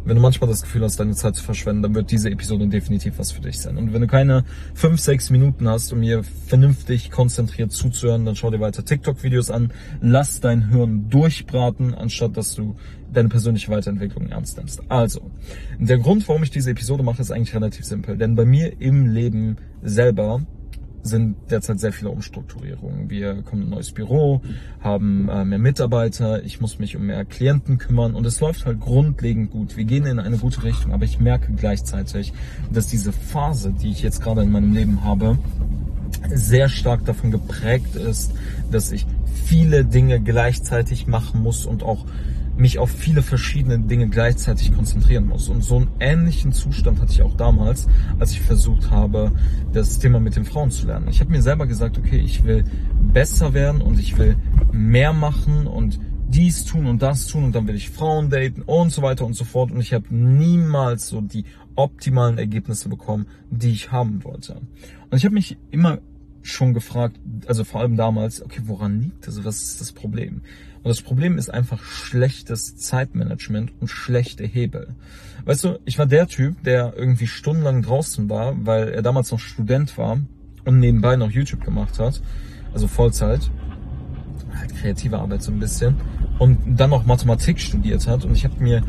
wenn du manchmal das Gefühl hast, deine Zeit zu verschwenden, dann wird diese Episode definitiv was für dich sein. Und wenn du keine 5, 6 Minuten hast, um mir vernünftig konzentriert zuzuhören, dann schau dir weiter TikTok-Videos an. Lass dein Hirn durchbraten, anstatt dass du deine persönliche Weiterentwicklung ernst nimmst. Also, der Grund, warum ich diese Episode mache, ist eigentlich relativ simpel. Denn bei mir im Leben selber sind derzeit sehr viele Umstrukturierungen. Wir kommen in ein neues Büro, haben mehr Mitarbeiter, ich muss mich um mehr Klienten kümmern und es läuft halt grundlegend gut. Wir gehen in eine gute Richtung, aber ich merke gleichzeitig, dass diese Phase, die ich jetzt gerade in meinem Leben habe, sehr stark davon geprägt ist, dass ich viele Dinge gleichzeitig machen muss und auch mich auf viele verschiedene Dinge gleichzeitig konzentrieren muss. Und so einen ähnlichen Zustand hatte ich auch damals, als ich versucht habe, das Thema mit den Frauen zu lernen. Ich habe mir selber gesagt, okay, ich will besser werden und ich will mehr machen und dies tun und das tun und dann will ich Frauen daten und so weiter und so fort. Und ich habe niemals so die optimalen Ergebnisse bekommen, die ich haben wollte. Und ich habe mich immer schon gefragt, also vor allem damals, okay, woran liegt das? Was ist das Problem? Und das Problem ist einfach schlechtes Zeitmanagement und schlechte Hebel. Weißt du, ich war der Typ, der irgendwie stundenlang draußen war, weil er damals noch Student war und nebenbei noch YouTube gemacht hat, also Vollzeit, halt kreative Arbeit so ein bisschen, und dann noch Mathematik studiert hat. Und ich habe mir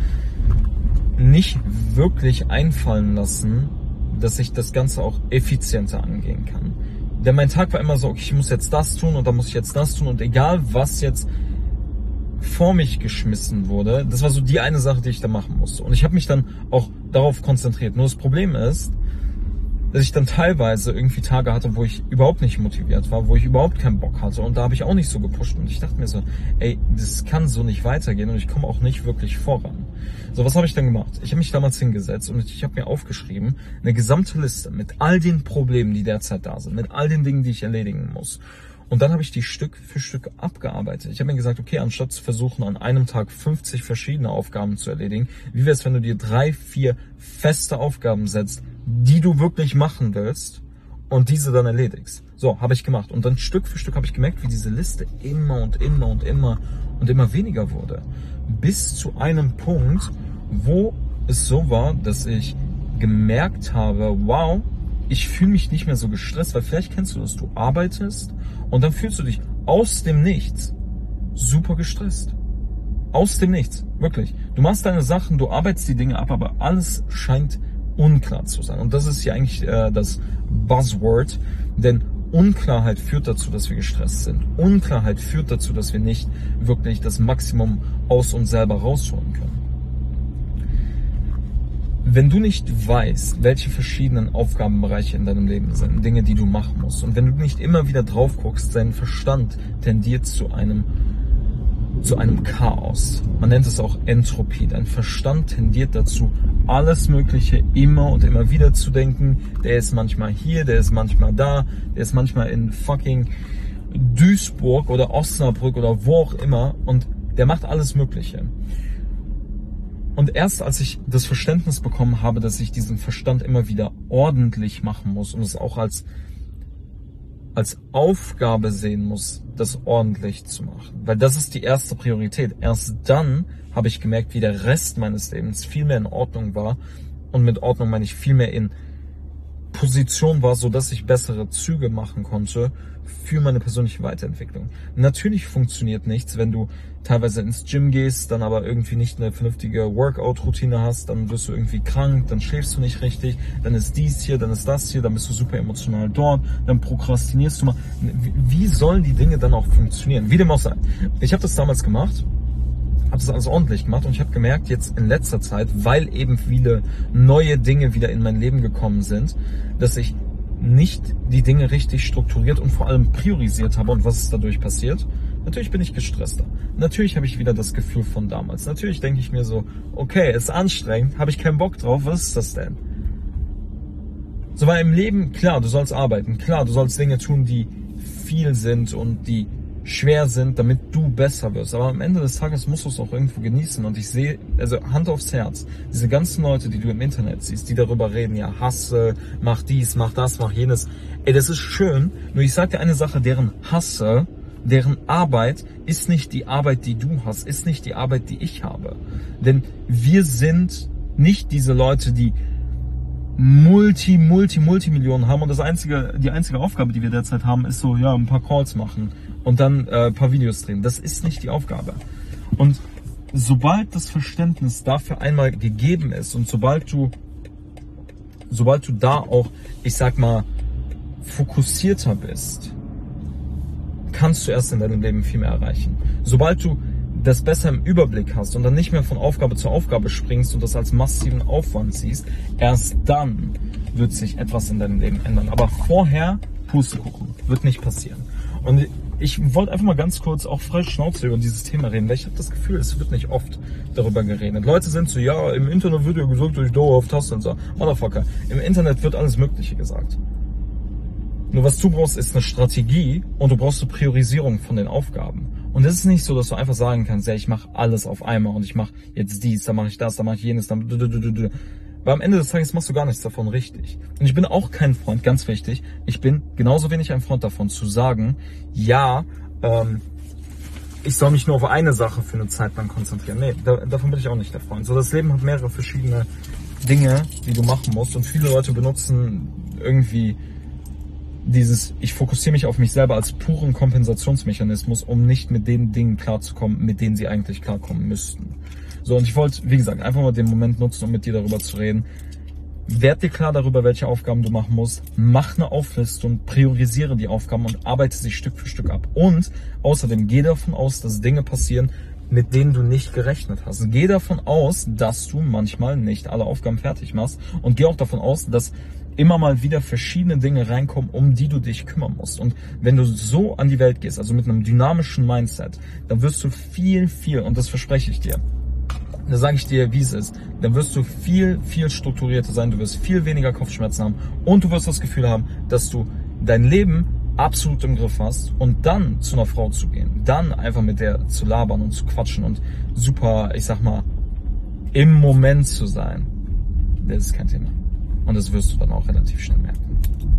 nicht wirklich einfallen lassen, dass ich das Ganze auch effizienter angehen kann. Denn mein Tag war immer so, okay, ich muss jetzt das tun und dann muss ich jetzt das tun und egal was jetzt vor mich geschmissen wurde, das war so die eine Sache, die ich da machen musste. Und ich habe mich dann auch darauf konzentriert. Nur das Problem ist, dass ich dann teilweise irgendwie Tage hatte, wo ich überhaupt nicht motiviert war, wo ich überhaupt keinen Bock hatte und da habe ich auch nicht so gepusht und ich dachte mir so, ey, das kann so nicht weitergehen und ich komme auch nicht wirklich voran. So, was habe ich dann gemacht? Ich habe mich damals hingesetzt und ich habe mir aufgeschrieben, eine gesamte Liste mit all den Problemen, die derzeit da sind, mit all den Dingen, die ich erledigen muss. Und dann habe ich die Stück für Stück abgearbeitet. Ich habe mir gesagt, okay, anstatt zu versuchen, an einem Tag 50 verschiedene Aufgaben zu erledigen, wie wäre es, wenn du dir 3, 4 feste Aufgaben setzt, die du wirklich machen willst und diese dann erledigst. So, habe ich gemacht. Und dann Stück für Stück habe ich gemerkt, wie diese Liste immer und immer und immer und immer weniger wurde. Bis zu einem Punkt, wo es so war, dass ich gemerkt habe, wow, ich fühle mich nicht mehr so gestresst, weil vielleicht kennst du das, du arbeitest und dann fühlst du dich aus dem Nichts super gestresst. Aus dem Nichts, wirklich. Du machst deine Sachen, du arbeitest die Dinge ab, aber alles scheint unklar zu sein. Und das ist ja eigentlich das Buzzword, denn Unklarheit führt dazu, dass wir gestresst sind. Unklarheit führt dazu, dass wir nicht wirklich das Maximum aus uns selber rausholen können. Wenn du nicht weißt, welche verschiedenen Aufgabenbereiche in deinem Leben sind, Dinge, die du machen musst, und wenn du nicht immer wieder drauf guckst, dein Verstand tendiert zu einem Chaos. Man nennt es auch Entropie. Dein Verstand tendiert dazu, alles Mögliche immer und immer wieder zu denken. Der ist manchmal hier, der ist manchmal da, der ist manchmal in fucking Duisburg oder Osnabrück oder wo auch immer und der macht alles Mögliche. Und erst als ich das Verständnis bekommen habe, dass ich diesen Verstand immer wieder ordentlich machen muss und es auch als Aufgabe sehen muss, das ordentlich zu machen. Weil das ist die erste Priorität. Erst dann habe ich gemerkt, wie der Rest meines Lebens viel mehr in Ordnung war. Und mit Ordnung meine ich viel mehr in Position war, sodass ich bessere Züge machen konnte für meine persönliche Weiterentwicklung. Natürlich funktioniert nichts, wenn du teilweise ins Gym gehst, dann aber irgendwie nicht eine vernünftige Workout-Routine hast, dann wirst du irgendwie krank, dann schläfst du nicht richtig, dann ist dies hier, dann ist das hier, dann bist du super emotional dort, dann prokrastinierst du mal. Wie sollen die Dinge dann auch funktionieren? Wie dem auch sei. Ich habe das damals gemacht, habe das alles ordentlich gemacht und ich habe gemerkt, jetzt in letzter Zeit, weil eben viele neue Dinge wieder in mein Leben gekommen sind, dass ich nicht die Dinge richtig strukturiert und vor allem priorisiert habe. Und was ist dadurch passiert? Natürlich bin ich gestresster. Natürlich habe ich wieder das Gefühl von damals. Natürlich denke ich mir so, okay, ist anstrengend, habe ich keinen Bock drauf, was ist das denn? So, weil im Leben, klar, du sollst arbeiten, klar, du sollst Dinge tun, die viel sind und die schwer sind, damit du besser wirst. Aber am Ende des Tages musst du es auch irgendwo genießen. Und ich sehe, also Hand aufs Herz, diese ganzen Leute, die du im Internet siehst, die darüber reden, ja, hasse, mach dies, mach das, mach jenes. Ey, das ist schön, nur ich sag dir eine Sache, deren Hasse, deren Arbeit ist nicht die Arbeit, die du hast, ist nicht die Arbeit, die ich habe. Denn wir sind Nicht diese Leute, die Multimillionen haben und die einzige Aufgabe, die wir derzeit haben, ist so, ja, ein paar Calls machen und dann ein paar Videos drehen. Das ist nicht die Aufgabe. Und sobald das Verständnis dafür einmal gegeben ist und sobald du da auch, ich sag mal, fokussierter bist, kannst du erst in deinem Leben viel mehr erreichen. Sobald du das besser im Überblick hast und dann nicht mehr von Aufgabe zu Aufgabe springst und das als massiven Aufwand siehst, erst dann wird sich etwas in deinem Leben ändern. Aber vorher, Pustekuchen, wird nicht passieren. Und ich wollte einfach mal ganz kurz auch frei Schnauze über dieses Thema reden, weil ich habe das Gefühl, es wird nicht oft darüber geredet. Leute sind so, ja, im Internet wird ja gesagt, dass ich dauerhaft hasse und so. Motherfucker, im Internet wird alles Mögliche gesagt. Nur was du brauchst, ist eine Strategie und du brauchst eine Priorisierung von den Aufgaben. Und es ist nicht so, dass du einfach sagen kannst, ja, ich mache alles auf einmal und ich mache jetzt dies, dann mache ich das, dann mache ich jenes, dann Weil am Ende des Tages machst du gar nichts davon richtig. Und ich bin auch kein Freund, ganz wichtig, ich bin genauso wenig ein Freund davon zu sagen, ja, ich soll mich nur auf eine Sache für eine Zeit lang konzentrieren. Nee, davon bin ich auch nicht der Freund. So, das Leben hat mehrere verschiedene Dinge, die du machen musst und viele Leute benutzen irgendwie ich fokussiere mich auf mich selber als puren Kompensationsmechanismus, um nicht mit den Dingen klarzukommen, mit denen sie eigentlich klarkommen müssten. So, und ich wollte, wie gesagt, einfach mal den Moment nutzen, um mit dir darüber zu reden. Werd dir klar darüber, welche Aufgaben du machen musst. Mach eine Auflistung, priorisiere die Aufgaben und arbeite sie Stück für Stück ab. Und außerdem geh davon aus, dass Dinge passieren, mit denen du nicht gerechnet hast. Geh davon aus, dass du manchmal nicht alle Aufgaben fertig machst und geh auch davon aus, dass immer mal wieder verschiedene Dinge reinkommen, um die du dich kümmern musst. Und wenn du so an die Welt gehst, also mit einem dynamischen Mindset, dann wirst du viel, und das verspreche ich dir, da sage ich dir, wie es ist, dann wirst du viel strukturierter sein, du wirst viel weniger Kopfschmerzen haben und du wirst das Gefühl haben, dass du dein Leben absolut im Griff hast und dann zu einer Frau zu gehen, dann einfach mit der zu labern und zu quatschen und super, ich sag mal, im Moment zu sein, das ist kein Thema. Und das wirst du dann auch relativ schnell merken.